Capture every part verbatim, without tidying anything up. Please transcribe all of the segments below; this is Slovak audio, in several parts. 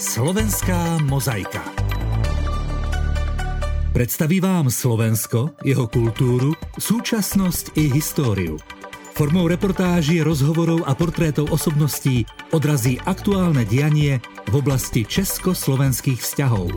Slovenská mozaika. Predstaví vám Slovensko, jeho kultúru, súčasnosť i históriu. Formou reportáží, rozhovorov a portrétov osobností odrazí aktuálne dianie v oblasti československých vzťahov.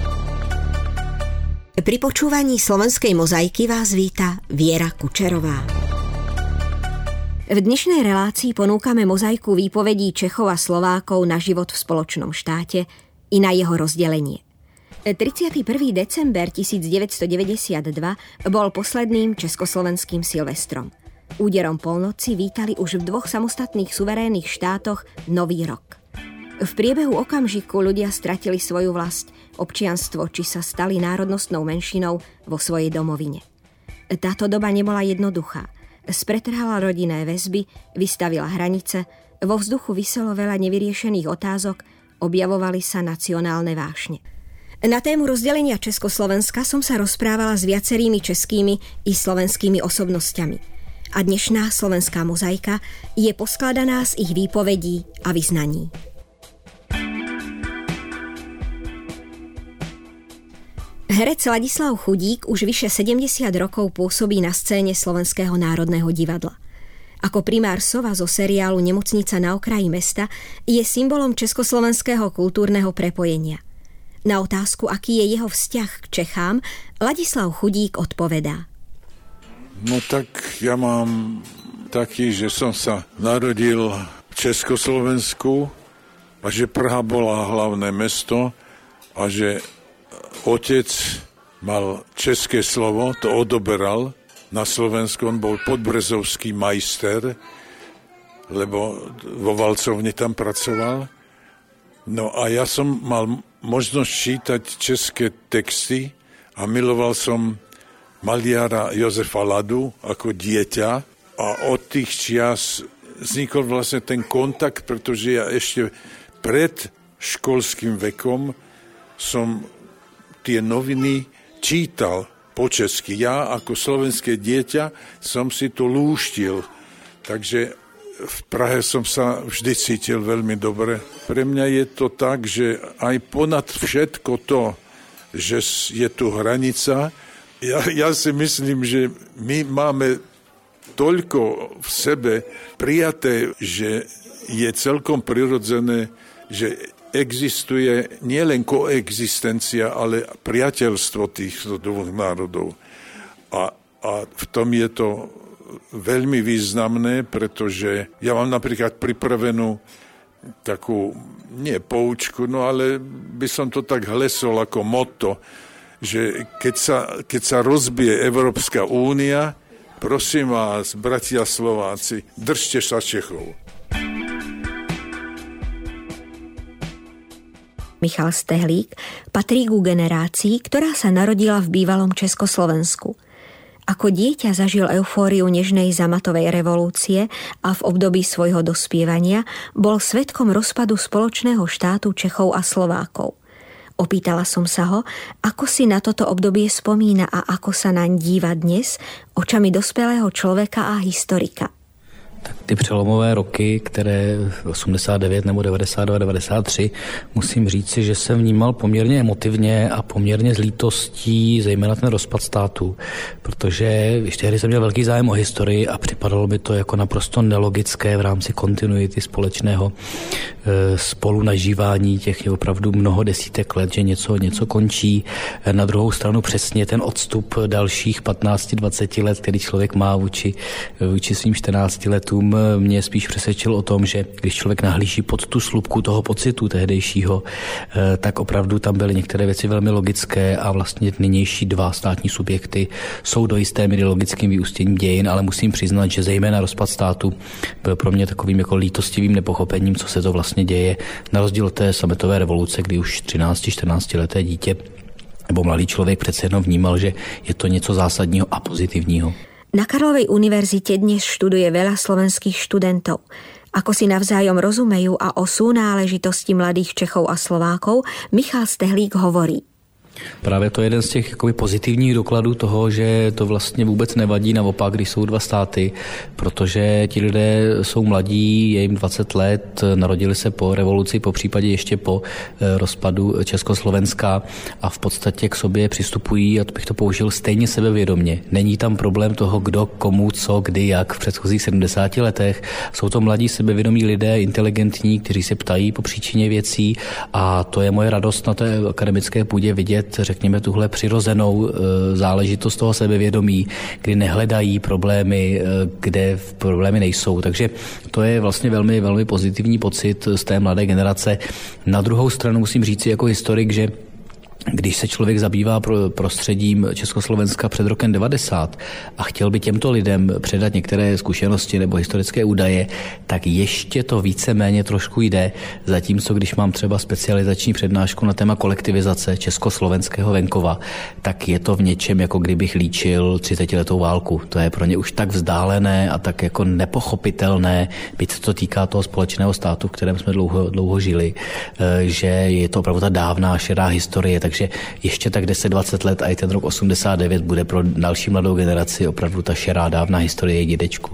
Pri počúvaní Slovenskej mozaiky vás víta Viera Kučerová. V dnešnej relácii ponúkame mozaiku výpovedí Čechov a Slovákov na život v spoločnom štáte i na jeho rozdelenie. tridsiateho prvého december tisícdeväťstodeväťdesiatdva bol posledným československým Silvestrom. Úderom polnoci vítali už v dvoch samostatných suverénnych štátoch Nový rok. V priebehu okamžiku ľudia stratili svoju vlast, občianstvo, či sa stali národnostnou menšinou vo svojej domovine. Táto doba nebola jednoduchá. Spretrhala rodinné väzby, vystavila hranice, vo vzduchu viselo veľa nevyriešených otázok, objavovali sa nacionálne vášne. Na tému rozdelenia Československa som sa rozprávala s viacerými českými i slovenskými osobnosťami. A dnešná slovenská mozaika je poskladaná z ich výpovedí a vyznaní. Herec Ladislav Chudík už vyše sedemdesiat rokov pôsobí na scéne Slovenského národného divadla. Ako primár Sova zo seriálu Nemocnica na okraji mesta je symbolom československého kultúrneho prepojenia. Na otázku, aký je jeho vzťah k Čechám, Ladislav Chudík odpovedá. No tak ja mám taký, že som sa narodil v Československu a že Praha bola hlavné mesto a že otec mal české slovo, to odoberal na Slovensku, on bol podbrezovský majster, lebo vo valcovni tam pracoval. No a ja som mal možnosť čítať české texty a miloval som maliara Jozefa Ladu ako dieťa a od tých čias vznikol vlastne ten kontakt, pretože ja ešte pred školským vekom som tie noviny čítal po česky. Ja ako slovenské dieťa som si to lúštil. Takže v Prahe som sa vždy cítil veľmi dobre. Pre mňa je to tak, že aj ponad všetko to, že je tu hranica, ja, ja si myslím, že my máme toľko v sebe prijaté, že je celkom prirodzené, že existuje nielen koexistencia, ale priateľstvo týchto dvoch národov. A, a v tom je to veľmi významné, pretože ja mám napríklad pripravenú takú, nie poučku, no ale by som to tak hlesol ako motto, že keď sa, keď sa rozbije Európska únia, prosím vás, bratia Slováci, držte sa Čechov. Michal Stehlík patrí ku generácii, ktorá sa narodila v bývalom Československu. Ako dieťa zažil eufóriu nežnej zamatovej revolúcie a v období svojho dospievania bol svedkom rozpadu spoločného štátu Čechov a Slovákov. Opýtala som sa ho, ako si na toto obdobie spomína a ako sa naň díva dnes očami dospelého človeka a historika. Tak ty přelomové roky, které osmdesát devět nebo devadesát dva devadesát tři, musím říci, že jsem vnímal poměrně emotivně a poměrně s lítostí, zejména ten rozpad státu, protože ještě tehdy jsem měl velký zájem o historii a připadalo mi to jako naprosto nelogické v rámci kontinuity společného e, spolunažívání těch je opravdu mnoho desítek let, že něco, něco končí. Na druhou stranu přesně ten odstup dalších patnáct dvacet let, který člověk má vůči, vůči svým čtrnácti letům, mě spíš přesvědčil o tom, že když člověk nahlíží pod tu slupku toho pocitu tehdejšího, tak opravdu tam byly některé věci velmi logické a vlastně nynější dva státní subjekty jsou do jisté míry logickým vyústěním dějin, ale musím přiznat, že zejména rozpad státu byl pro mě takovým jako lítostivým nepochopením, co se to vlastně děje, na rozdíl od té sametové revoluce, kdy už třináct čtrnáct leté dítě nebo mladý člověk přece jenom vnímal, že je to něco zásadního a pozitivního. Na Karlovej univerzite dnes študuje veľa slovenských študentov. Ako si navzájom rozumejú a o súnáležitosti mladých Čechov a Slovákov Michal Stehlík hovorí. Právě to je jeden z těch jakoby pozitivních dokladů toho, že to vlastně vůbec nevadí, naopak, když jsou dva státy, protože ti lidé jsou mladí, je jim dvacet let, narodili se po revoluci, po případě ještě po rozpadu Československa a v podstatě k sobě přistupují, a to bych to použil, stejně sebevědomě. Není tam problém toho, kdo, komu, co, kdy, jak v předchozích sedmdesáti letech. Jsou to mladí sebevědomí lidé, inteligentní, kteří se ptají po příčině věcí a to je moje radost na té akademické půdě vidět, řekněme, tuhle přirozenou záležitost toho sebevědomí, kdy nehledají problémy, kde problémy nejsou. Takže to je vlastně velmi, velmi pozitivní pocit z té mladé generace. Na druhou stranu musím říci jako historik, že když se člověk zabývá prostředím Československa před rokem devadesát a chtěl by těmto lidem předat některé zkušenosti nebo historické údaje, tak ještě to víceméně trošku jde, zatímco když mám třeba specializační přednášku na téma kolektivizace československého venkova, tak je to v něčem, jako kdybych líčil třicetiletou válku. To je pro ně už tak vzdálené a tak jako nepochopitelné, byť se to týká toho společného státu, v kterém jsme dlouho, dlouho žili, že je to opravdu ta dávná šedá historie. Takže ještě tak deset dvacet let a i ten rok osmdesát devět bude pro další mladou generaci opravdu ta šerá dávná historie dědečku.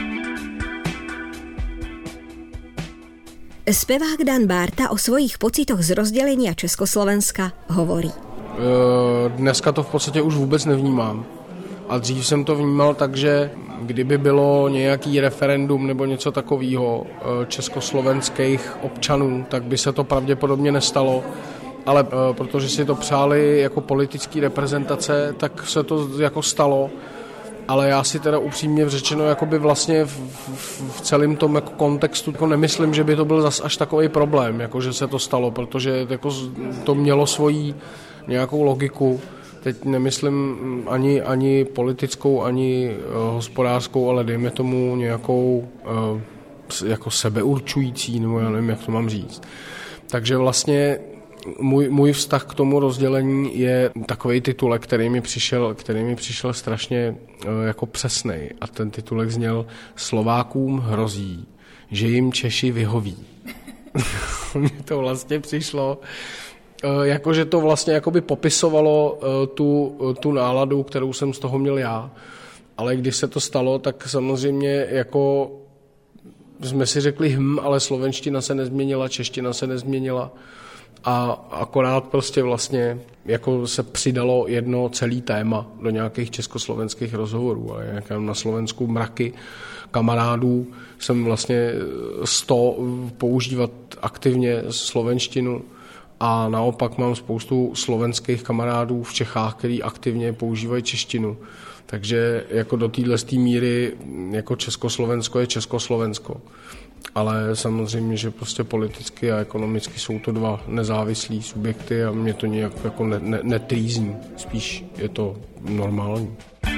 Zpevák Dan Bárta o svojich pocitoch z rozdělení Československa hovorí. Dneska to v podstatě už vůbec nevnímám. A dřív jsem to vnímal tak, že kdyby bylo nějaký referendum nebo něco takového československých občanů, tak by se to pravděpodobně nestalo. Ale e, protože si to přáli jako politické reprezentace, tak se to jako stalo. Ale já si teda upřímně řečeno jakoby vlastně v, v, v celém tom jako kontextu jako nemyslím, že by to byl zas až takový problém, jako že se to stalo, protože jako to mělo svoji nějakou logiku. Teď nemyslím ani, ani politickou, ani uh, hospodářskou, ale dejme tomu nějakou uh, jako sebeurčující, nebo já nevím, jak to mám říct. Takže vlastně Můj, můj vztah k tomu rozdělení je takovej titulek, který mi přišel, který mi přišel strašně uh, jako přesnej. A ten titulek zněl Slovákům hrozí, že jim Češi vyhoví. Mně to vlastně přišlo, uh, jako že to vlastně jakoby popisovalo uh, tu, uh, tu náladu, kterou jsem z toho měl já. Ale když se to stalo, tak samozřejmě jako jsme si řekli hm, ale slovenština se nezměnila, čeština se nezměnila. A akorát prostě vlastně jako se přidalo jedno celý téma do nějakých československých rozhovorů. A jak na Slovensku mraky kamarádů jsem vlastně sto používat aktivně slovenštinu a naopak mám spoustu slovenských kamarádů v Čechách, který aktivně používají češtinu. Takže jako do téhle míry jako Československo je Československo. Ale samozřejmě, že prostě politicky a ekonomicky jsou to dva nezávislí subjekty a mě to nějak jako ne, ne, netrýzní. Spíš je to normální.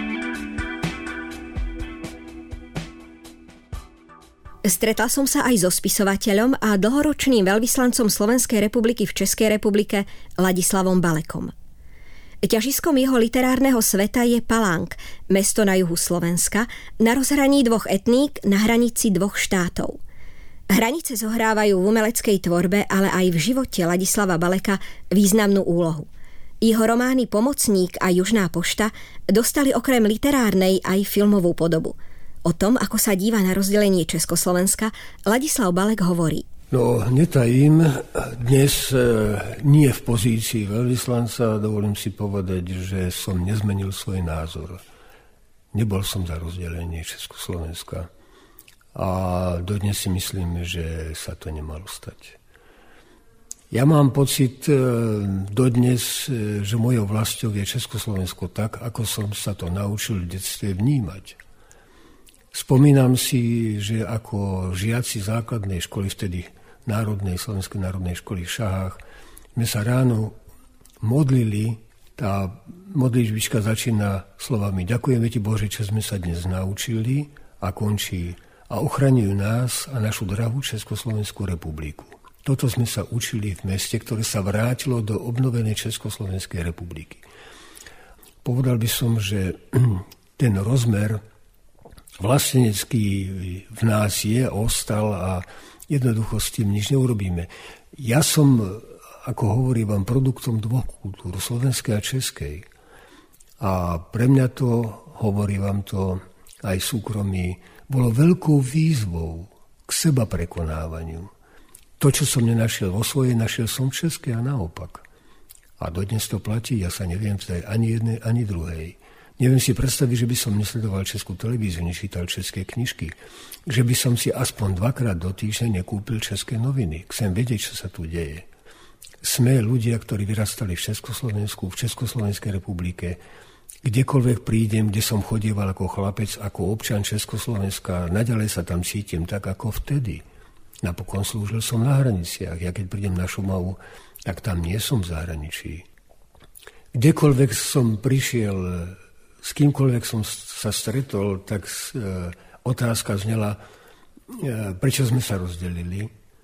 Stretla som sa aj so spisovateľom a dlhoročným veľvyslancom Slovenskej republiky v Českej republike Ladislavom Balekom. Ťažiskom jeho literárneho sveta je Palánk, mesto na juhu Slovenska, na rozhraní dvoch etník, na hranici dvoch štátov. Hranice zohrávajú v umeleckej tvorbe, ale aj v živote Ladislava Baleka významnú úlohu. Jeho romány Pomocník a Južná pošta dostali okrem literárnej aj filmovú podobu. O tom, ako sa díva na rozdelenie Československa, Ladislav Balek hovorí. No, netajím, dnes e, nie v pozícii veľvyslanca, dovolím si povedať, že som nezmenil svoj názor. Nebol som za rozdelenie Československa. A dodnes si myslím, že sa to nemalo stať. Ja mám pocit e, dodnes, e, že mojou vlastou je Československo tak, ako som sa to naučil v detstve vnímať. Spomínam si, že ako žiaci základnej školy, vtedy Národnej, Slovenskej národnej školy v Šahách, sme sa ráno modlili, tá modlitbička začína slovami Ďakujeme ti Bože, čo sme sa dnes naučili, a končí a ochraňujú nás a našu drahú Československú republiku. Toto sme sa učili v meste, ktoré sa vrátilo do obnovenej Československej republiky. Povedal by som, že ten rozmer vlastenecký v nás je, ostal a jednoducho s tým nič neurobíme. Ja som ako hovorím vám, produktom dvoch kultúr, slovenskej a českej. A pre mňa to, hovorím vám to aj súkromí, bolo veľkou výzvou k seba prekonávaniu. To, čo som nenašiel vo svojej, našiel som v českej a naopak. A dodnes to platí, ja sa neviem vzdať ani jednej, ani druhej. Neviem si predstaviť, že by som nesledoval českú televíziu, nečítal české knižky. Že by som si aspoň dvakrát do týždňa nekúpil české noviny. Chcem vedieť, čo sa tu deje. Sme ľudia, ktorí vyrastali v Československu, v Československej republike. Kdekoľvek prídem, kde som chodieval ako chlapec, ako občan Československa, naďalej sa tam cítim tak, ako vtedy. Napokon slúžil som na hraniciach. Ja keď prídem na Šumavu, tak tam nie som v zahraničí. Kdekoľvek som prišiel, s kýmkoľvek som sa stretol, tak e, otázka znela, e, prečo sme sa rozdelili.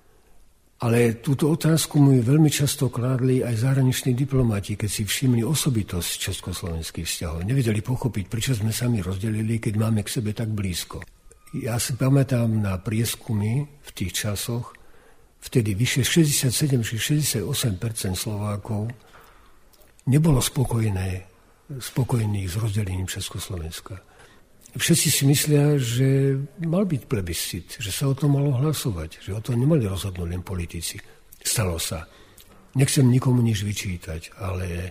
Ale túto otázku mu veľmi často kládli aj zahraniční diplomati, keď si všimli osobitosť československých vzťahov. Nevedeli pochopiť, prečo sme sa my rozdelili, keď máme k sebe tak blízko. Ja si pamätám na prieskumy v tých časoch, vtedy vyše šesťdesiatsedem či šesťdesiatosem percent Slovákov nebolo spokojné, spokojných s rozdelením Československa. Všetci si myslia, že mal byť plebiscit, že sa o tom malo hlasovať, že o tom nemali rozhodnúť len politici. Stalo sa. Nechcem nikomu nič vyčítať, ale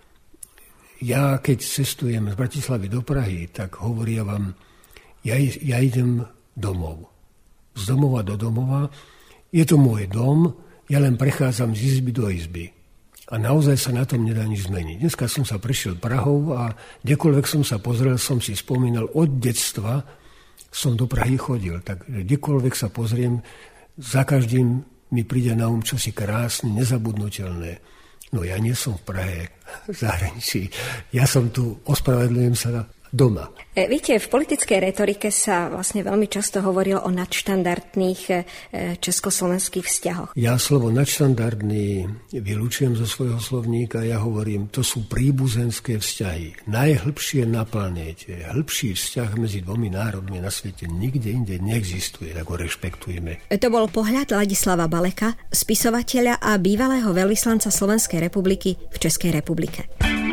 ja keď cestujem z Bratislavy do Prahy, tak hovoria vám, ja, ja idem domov. Z domova do domova. Je to môj dom, ja len prechádzam z izby do izby. A naozaj sa na tom nedá nič zmeniť. Dneska som sa prešiel Prahou a kdekoľvek som sa pozrel, som si spomínal, od detstva som do Prahy chodil. Tak kdekoľvek sa pozriem, za každým mi príde na um čosi krásne, nezabudnutelné. No ja nie som v Prahe, v zahraničí. Ja som tu, ospravedlňujem sa, doma. E, viete, v politickej retorike sa vlastne veľmi často hovorilo o nadštandardných e, československých vzťahoch. Ja slovo nadštandardný vylúčujem zo svojho slovníka, ja hovorím, to sú príbuzenské vzťahy. Najhlbšie na planéte, hĺbší vzťah medzi dvomi národmi na svete nikde inde neexistuje, tak ho rešpektujeme. To bol pohľad Ladislava Baleka, spisovateľa a bývalého veľvyslanca Slovenskej republiky v Českej republike.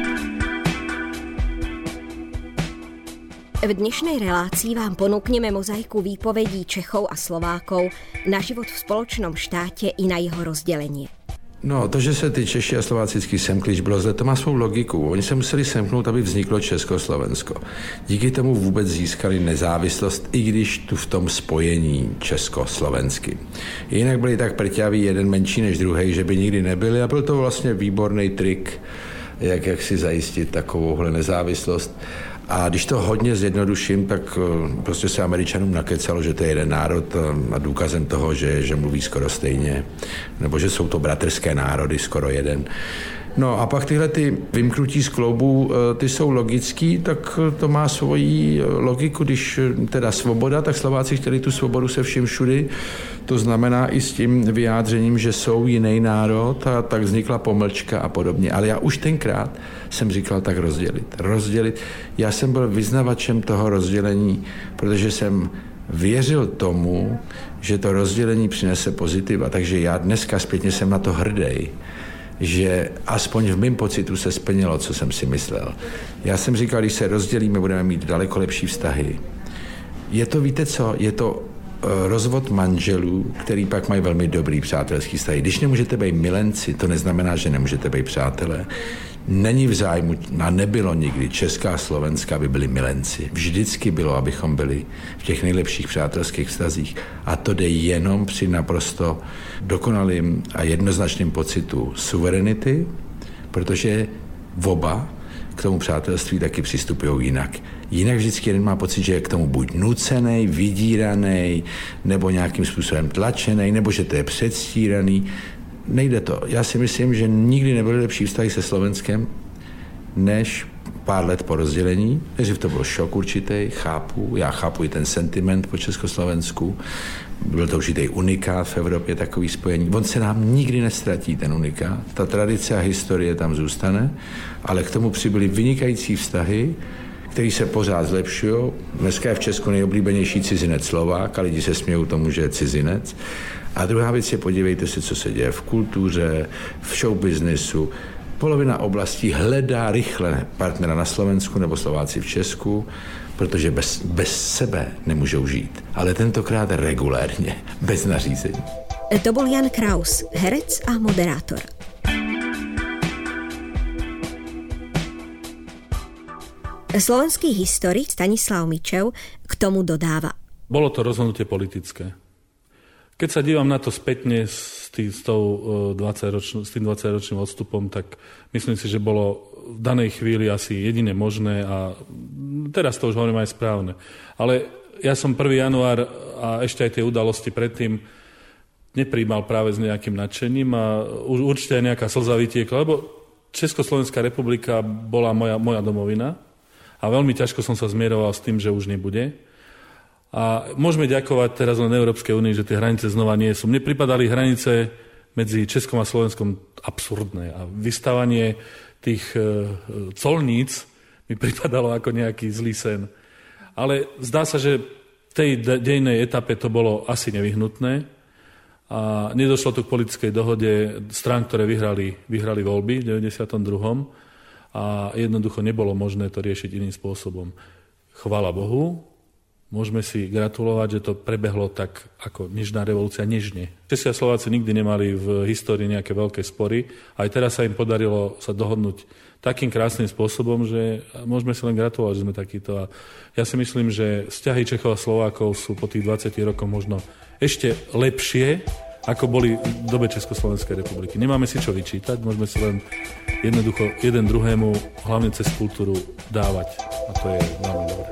V dnešnej relácii vám ponúkneme mozaiku výpovedí Čechov a Slovákov na život v spoločnom štáte i na jeho rozdělení. No, to, že se ty Češi a Slováci vždycky semkli, bylo zle, to má svou logiku. Oni se museli semknout, aby vzniklo Československo. Díky tomu vůbec získali nezávislost, i když tu v tom spojení československy. Jinak byli tak prťaví, jeden menší než druhý, že by nikdy nebyli a byl to vlastně výborný trik, jak, jak si zajistit takovouhle nezávislost. A když to hodně zjednoduším, tak prostě se Američanům nakecalo, že to je jeden národ a důkazem toho, že, že mluví skoro stejně, nebo že jsou to bratrské národy, skoro jeden. No a pak tyhle ty vymknutí z kloubů, ty jsou logický, tak to má svoji logiku, když teda svoboda, tak Slováci chtěli tu svobodu se vším všudy, to znamená i s tím vyjádřením, že jsou jiný národ a tak vznikla pomlčka a podobně. Ale já už tenkrát jsem říkal tak rozdělit. Rozdělit. Já jsem byl vyznavačem toho rozdělení, protože jsem věřil tomu, že to rozdělení přinese pozitiva, takže já dneska zpětně jsem na to hrdý, že aspoň v mém pocitu se splnilo, co jsem si myslel. Já jsem říkal, když se rozdělíme, budeme mít daleko lepší vztahy. Je to, víte co, je to rozvod manželů, který pak mají velmi dobrý přátelský vztahy. Když nemůžete být milenci, to neznamená, že nemůžete být přátelé. Není v zájmu, a nebylo nikdy Česká a Slovenska, aby byli milenci. Vždycky bylo, abychom byli v těch nejlepších přátelských vztazích. A to jde jenom při naprosto dokonalým a jednoznačným pocitu suverenity, protože oba k tomu přátelství taky přistupují jinak. Jinak vždycky jeden má pocit, že je k tomu buď nucený, vydíraný, nebo nějakým způsobem tlačený, nebo že to je předstíraný. Nejde to. Já si myslím, že nikdy nebyly lepší vztahy se Slovenskem, než pár let po rozdělení. Nejdřív to byl šok určitý, chápu. Já chápu i ten sentiment po Československu. Byl to určitý unikát v Evropě, takový spojení. On se nám nikdy nestratí, ten unikát. Ta tradice a historie tam zůstane, ale k tomu přibyly vynikající vztahy, který se pořád zlepšují. Dneska je v Česku nejoblíbenější cizinec Slovák a lidi se smějou tomu, že je cizinec. A druhá věc je, podívejte se, co se děje v kultuře, v showbiznesu. Polovina oblastí hledá rychle partnera na Slovensku nebo Slováci v Česku, protože bez, bez sebe nemůžou žít. Ale tentokrát regulérně, bez nařízení. To bol Jan Kraus, herec a moderátor. Slovenský historik Stanislav Mičev k tomu dodáva. Bolo to rozhodnutie politické. Keď sa dívam na to spätne s, tý, s, tou dvadsaťročn- s tým dvadsaťročným odstupom, tak myslím si, že bolo v danej chvíli asi jediné možné a teraz to už hovorím aj správne. Ale ja som prvého januára a ešte aj tie udalosti predtým nepríjmal práve s nejakým nadšením a už určite aj nejaká slza vytiekla, lebo Československá republika bola moja, moja domovina a veľmi ťažko som sa zmieroval s tým, že už nebude. A môžeme ďakovať teraz len Európskej únii, že tie hranice znova nie sú. Mne pripadali hranice medzi Českom a Slovenskom absurdné a vystavanie tých colníc mi pripadalo ako nejaký zlý sen. Ale zdá sa, že v tej dejnej etape to bolo asi nevyhnutné a nedošlo tu k politickej dohode strán, ktoré vyhrali, vyhrali voľby v deväťdesiatom druhom a jednoducho nebolo možné to riešiť iným spôsobom. Chvála Bohu, môžeme si gratulovať, že to prebehlo tak ako nežná revolúcia nežne. Česi a Slováci nikdy nemali v histórii nejaké veľké spory. Aj teraz sa im podarilo sa dohodnúť takým krásnym spôsobom, že môžeme si len gratulovať, že sme takíto. A ja si myslím, že vzťahy Čechov a Slovákov sú po tých dvadsiatich rokoch možno ešte lepšie, ako boli v dobe Československej republiky. Nemáme si čo vyčítať, môžeme si len jednoducho jeden druhému, hlavne cez kultúru, dávať. A to je veľmi dobré.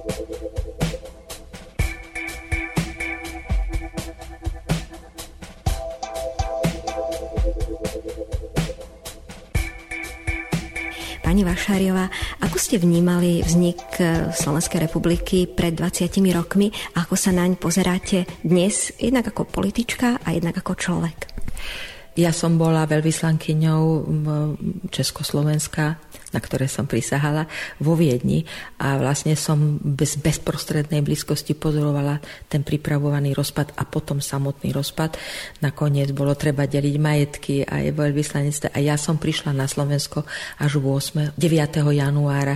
Pani Vašáriová, ako ste vnímali vznik Slovenskej republiky pred dvadsiatimi rokmi a ako sa naň pozeráte dnes, jednak ako politička a jednak ako človek? Ja som bola veľvyslankyňou Československa, na ktoré som prisahala, vo Viedni a vlastne som bez bezprostrednej blízkosti pozorovala ten pripravovaný rozpad a potom samotný rozpad. Nakoniec bolo treba deliť majetky a je veľvyslanectve a ja som prišla na Slovensko až deviateho januára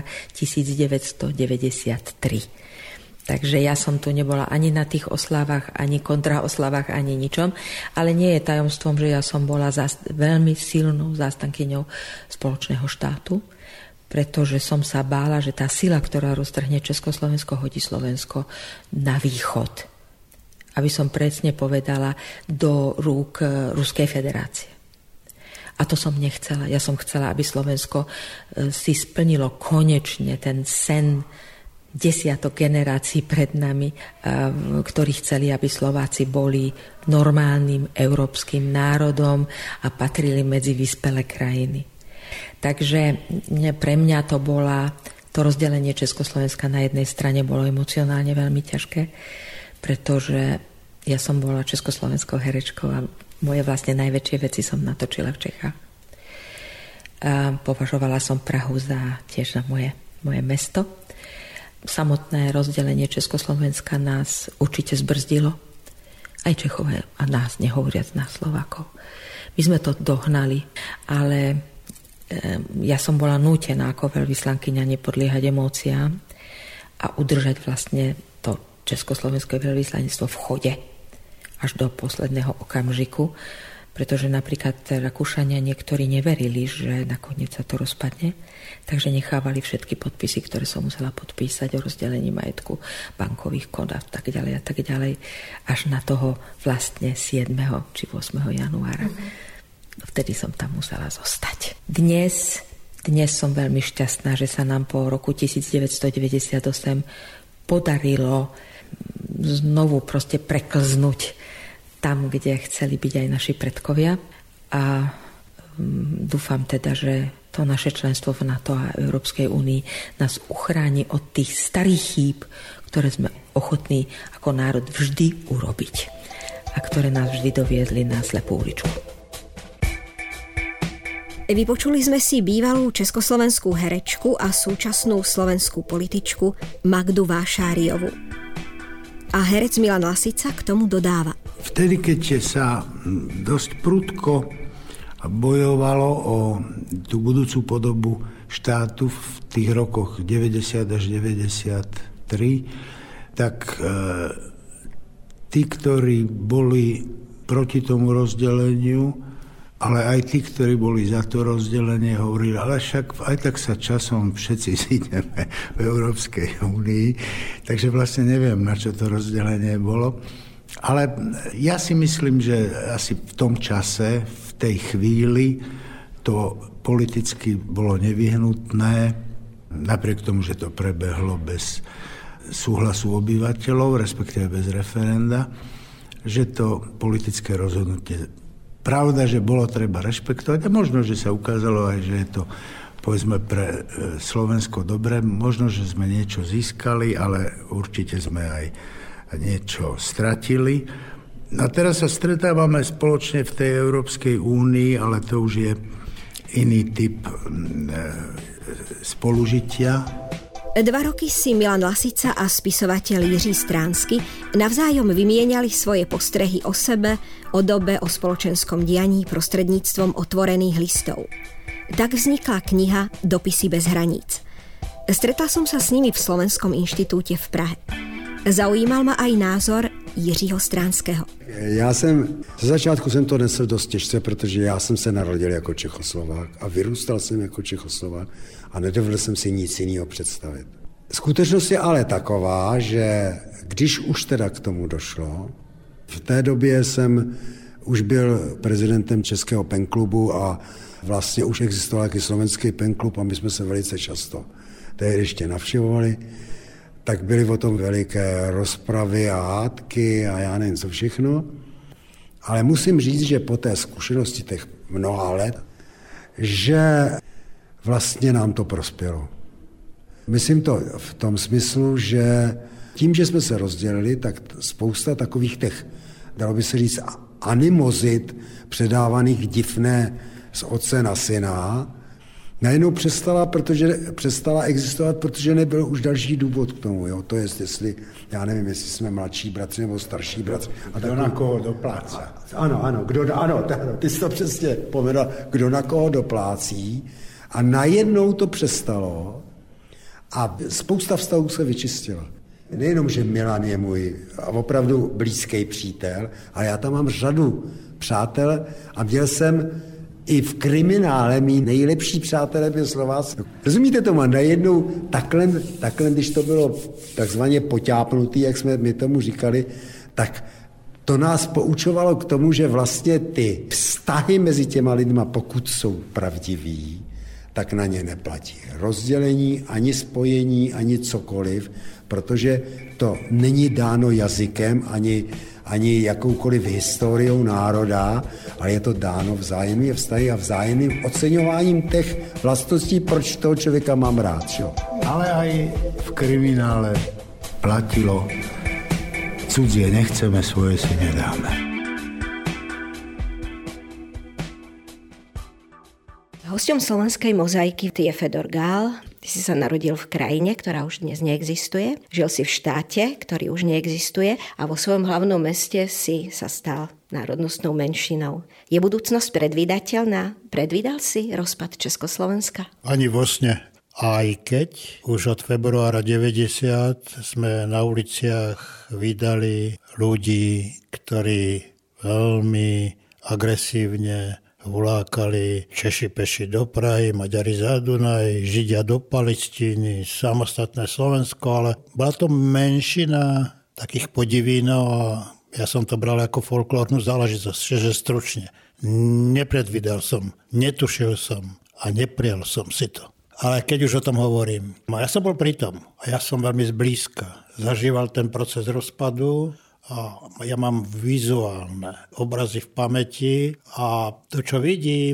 tisícdeväťstodeväťdesiattri. Takže ja som tu nebola ani na tých oslavách, ani kontraoslavách, ani ničom, ale nie je tajomstvom, že ja som bola zast- veľmi silnou zástankyňou spoločného štátu, pretože som sa bála, že tá sila, ktorá roztrhne Československo, hodí Slovensko na východ. Aby som presne povedala, do rúk Ruskej federácie. A to som nechcela. Ja som chcela, aby Slovensko si splnilo konečne ten sen desiatok generácií pred nami, ktorí chceli, aby Slováci boli normálnym európskym národom a patrili medzi vyspelé krajiny. Takže pre mňa to bola, to rozdelenie Československa na jednej strane bolo emocionálne veľmi ťažké, pretože ja som bola československou herečkou a moje vlastne najväčšie veci som natočila v Čechách. A považovala som Prahu za tiež za moje, moje mesto. Samotné rozdelenie Československa nás určite zbrzdilo. Aj Čechov a nás, nehovoriac nás Slovákov. My sme to dohnali, ale e, ja som bola nútená ako veľvyslankyňa nepodliehať emóciám a udržať vlastne to československé veľvyslanectvo v chode až do posledného okamžiku, pretože napríklad Rakúšania niektorí neverili, že nakoniec sa to rozpadne, takže nechávali všetky podpisy, ktoré som musela podpísať o rozdelení majetku, bankových kód a tak ďalej a tak ďalej, až na toho vlastne siedmeho či ôsmeho januára. Mm-hmm. Vtedy som tam musela zostať. Dnes, dnes som veľmi šťastná, že sa nám po roku devätnásťstodeväťdesiatosem podarilo znovu proste preklznúť tam, kde chceli byť aj naši predkovia. A dúfam teda, že to naše členstvo v NATO a Európskej únii nás uchráni od tých starých chýb, ktoré sme ochotní ako národ vždy urobiť a ktoré nás vždy doviedli na slepú uličku. Vypočuli sme si bývalú československú herečku a súčasnú slovenskú političku Magdu Vášáriovu. A herec Milan Lasica k tomu dodáva. Vtedy, keď sa dosť prudko bojovalo o tú budúcu podobu štátu v tých rokoch deväťdesiat až deväťdesiattri, tak e, tí, ktorí boli proti tomu rozdeleniu, ale aj tí, ktorí boli za to rozdelenie, hovorili, ale však aj tak sa časom všetci zídeme v Európskej únii, takže vlastne neviem, na čo to rozdelenie bolo. Ale ja si myslím, že asi v tom čase, v tej chvíli, to politicky bolo nevyhnutné, napriek tomu, že to prebehlo bez súhlasu obyvateľov, respektíve bez referenda, že to politické rozhodnutie, pravda, že bolo treba rešpektovať a možno, že sa ukázalo aj, že je to, povedzme, pre Slovensko dobre, možno, že sme niečo získali, ale určite sme aj niečo stratili. A teraz sa stretávame spoločne v tej Európskej únii, ale to už je iný typ spolužitia. Dva roky si Milan Lasica a spisovateľ Jiří Stránsky navzájom vymieniali svoje postrehy o sebe, o dobe, o spoločenskom dianí prostredníctvom otvorených listov. Tak vznikla kniha Dopisy bez hraníc. Stretla som sa s nimi v Slovenskom inštitúte v Prahe. Zaujímal ma aj názor Jiřího Stránského. Já jsem, ze začátku jsem to nesl dost těžce, protože já jsem se narodil jako Čechoslovák a vyrůstal jsem jako Čechoslovák a nedovedl jsem si nic jiného představit. Skutečnost je ale taková, že když už teda k tomu došlo, v té době jsem už byl prezidentem Českého penklubu a vlastně už existoval jaký slovenský penklub a my jsme se velice často tehdy ještě navštěvovali, tak byly o tom veliké rozpravy a hádky a já nevím co všechno. Ale musím říct, že po té zkušenosti těch mnoha let, že vlastně nám to prospělo. Myslím to v tom smyslu, že tím, že jsme se rozdělili, tak spousta takových těch, dalo by se říct, animozit předávaných divné z otce na syna, najednou přestala, protože, přestala existovat, protože nebyl už další důvod k tomu. Jo? To je, jestli, já nevím, jestli jsme mladší bratři nebo starší bratři. A kdo na koho doplácí. Ano, ano, kdo, ano, ty jsi to přesně povedal, kdo na koho doplácí. A najednou to přestalo a spousta vztahů se vyčistila. Nejenom, že Milan je můj opravdu blízký přítel, ale já tam mám řadu přátel a měl jsem i v kriminále mý nejlepší přátelé byl Slováci. Rozumíte tomu? A najednou takhle, takhle, když to bylo takzvaně poťápnutý, jak jsme my tomu říkali, tak to nás poučovalo k tomu, že vlastně ty vztahy mezi těma lidma, pokud jsou pravdiví, tak na ně neplatí rozdělení, ani spojení, ani cokoliv, protože to není dáno jazykem, ani, ani jakoukoliv historiou národa, ale je to dáno vzájemným vztahy a vzájemným oceňováním těch vlastností, proč toho člověka mám rád. Čo? Ale aj v kriminále platilo, cudzie nechceme, svoje si nedáme. Hosťom slovenskej mozaiky je Fedor Gál. Ty si sa narodil v krajine, ktorá už dnes neexistuje. Žil si v štáte, ktorý už neexistuje a vo svojom hlavnom meste si sa stal národnostnou menšinou. Je budúcnosť predvídateľná? Predvídal si rozpad Československa? Ani vo sne. Aj keď už od februára deväťdesiat sme na uliciach vydali ľudí, ktorí veľmi agresívne ulákali Češi peši do Prahy, Maďari za Dunaj, Židia do Palestíny, samostatné Slovensko, ale bola to menšina takých podivínov a ja som to bral ako folklórnu záležitosť, že stručne. Nepredvídal som, netušil som a neprijal som si to. Ale keď už o tom hovorím, ja som bol pri tom a ja som veľmi zblízka zažíval ten proces rozpadu. A ja mám vizuálne obrazy v pamäti a to, čo vidím,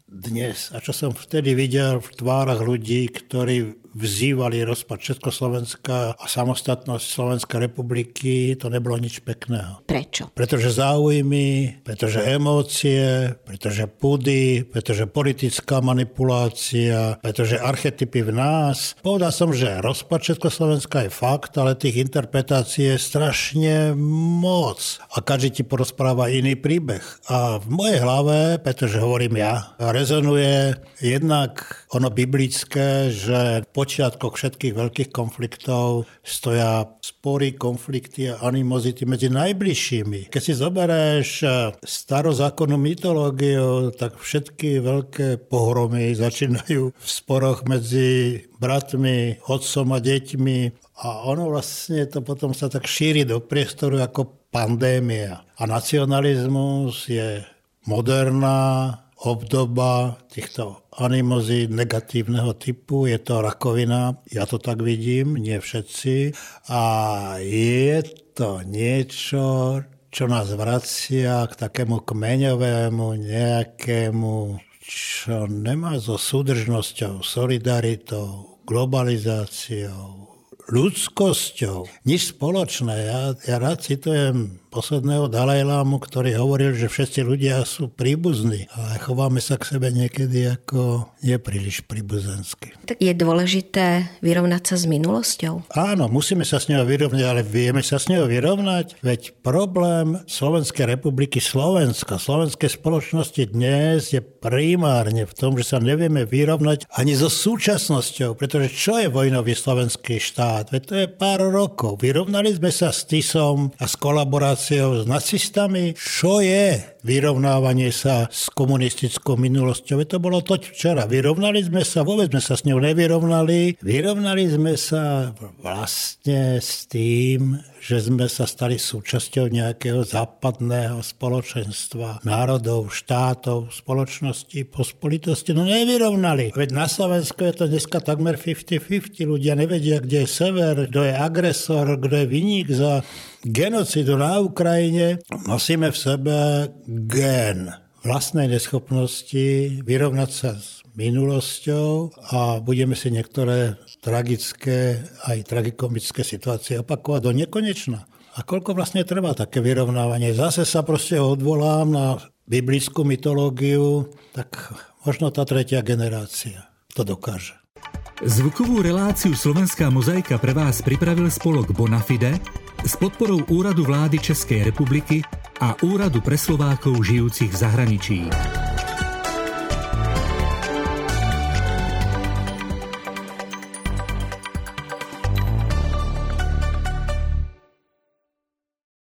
dnes a čo som vtedy videl v tvárach ľudí, ktorí vzývali rozpad Československa a samostatnosť Slovenskej republiky, to nebolo nič pekného. Prečo? Pretože záujmy, pretože emócie, pretože pudy, pretože politická manipulácia, pretože archetypy v nás. Povedal som, že rozpad Československa je fakt, ale tých interpretácií je strašne moc. A každý ti porozpráva iný príbeh. A v mojej hlave, pretože hovorím ja, rezonuje jednak ono biblické, že v počiatkoch všetkých veľkých konfliktov stoja spory, konflikty a animozity medzi najbližšími. Keď si zoberieš starozákonnú mytológiu, tak všetky veľké pohromy začínajú v sporoch medzi bratmi, otcom a deťmi a ono vlastne to potom sa tak šíri do priestoru ako pandémia. A nacionalizmus je moderná obdoba týchto animozí negatívneho typu, je to rakovina, ja to tak vidím, nie všetci. A je to niečo, čo nás vracia k takému kmeňovému, nejakému, čo nemá so súdržnosťou, solidaritou, globalizáciou, ľudskosťou, nič spoločné. Ja, ja rád citujem posledného Dalajlámu, ktorý hovoril, že všetci ľudia sú príbuzní, ale chováme sa k sebe niekedy ako nepríliš príbuzensky. Tak je dôležité vyrovnať sa s minulosťou? Áno, musíme sa s ňou vyrovnať, ale vieme sa s ňou vyrovnať? Veď problém Slovenskej republiky, Slovenska, slovenskej spoločnosti dnes je primárne v tom, že sa nevieme vyrovnať ani so súčasnosťou, pretože čo je vojnový slovenský štát? Veď to je pár rokov. Vyrovnali sme sa s Tisom a s kolaboráciou s nacistami. Čo je vyrovnávanie sa s komunistickou minulosťou? To bolo to včera. Vyrovnali sme sa, vôbec sme sa s ňou nevyrovnali. Vyrovnali sme sa vlastne s tým, že sme sa stali súčasťou nejakého západného spoločenstva, národov, štátov, spoločnosti, pospolitosti. No nevyrovnali. Veď na Slovensku je to dneska takmer päťdesiat päťdesiat. Ľudia nevedia, kde je sever, kto je agresor, kto je vinník za genocidu na Ukrajine. Nosíme v sebe gén vlastnej neschopnosti vyrovnať sa s minulosťou a budeme si niektoré tragické aj tragikomické situácie opakovať do nekonečna. A koľko vlastne trvá také vyrovnávanie? Zase sa proste odvolám na biblickú mytológiu, tak možno tá tretia generácia to dokáže. Zvukovú reláciu Slovenská mozaika pre vás pripravil spolok Bonafide s podporou Úradu vlády Českej republiky a Úradu pre Slovákov žijúcich v zahraničí.